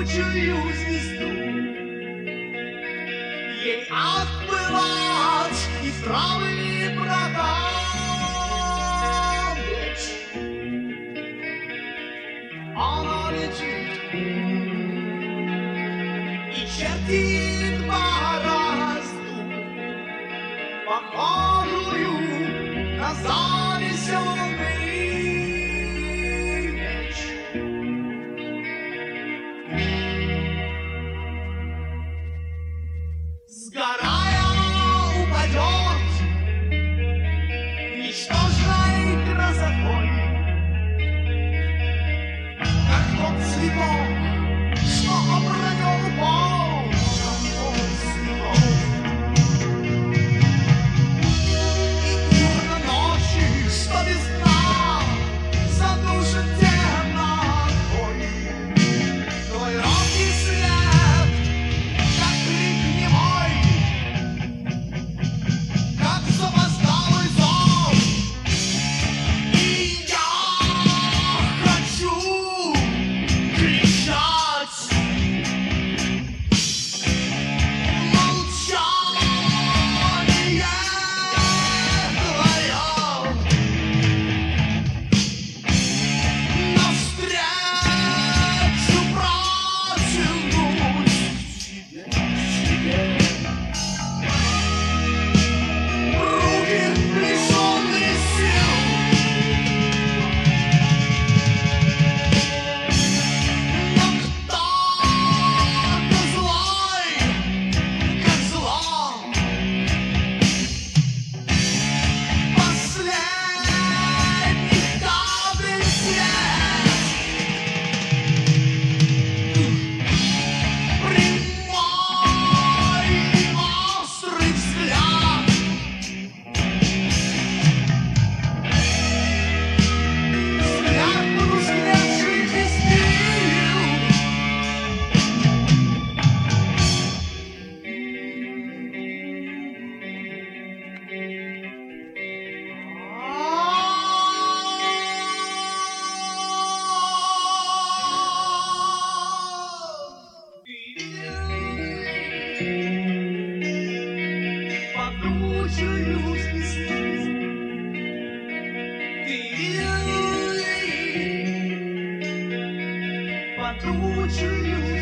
падучую звезду. Ей отплывать и здравыми прогадать. Она летит и чертит борозду, похожую на завеселый меч. Сгорая упадет ничтожной красотой, как тот цветок, что обронил полном воздухом. И урна ночи, что без дна задушит темнотой. Твой робкий след, как крик немой, как запоздалый зов. И я хочу кричать. Молчание твое навстречу протянуть тебе. Руки лишенные сил, но кто-то злой, как зло, последних капель свет. Прямой и острый взгляд, взгляд потускневший без сил. Падучую звезду, падучую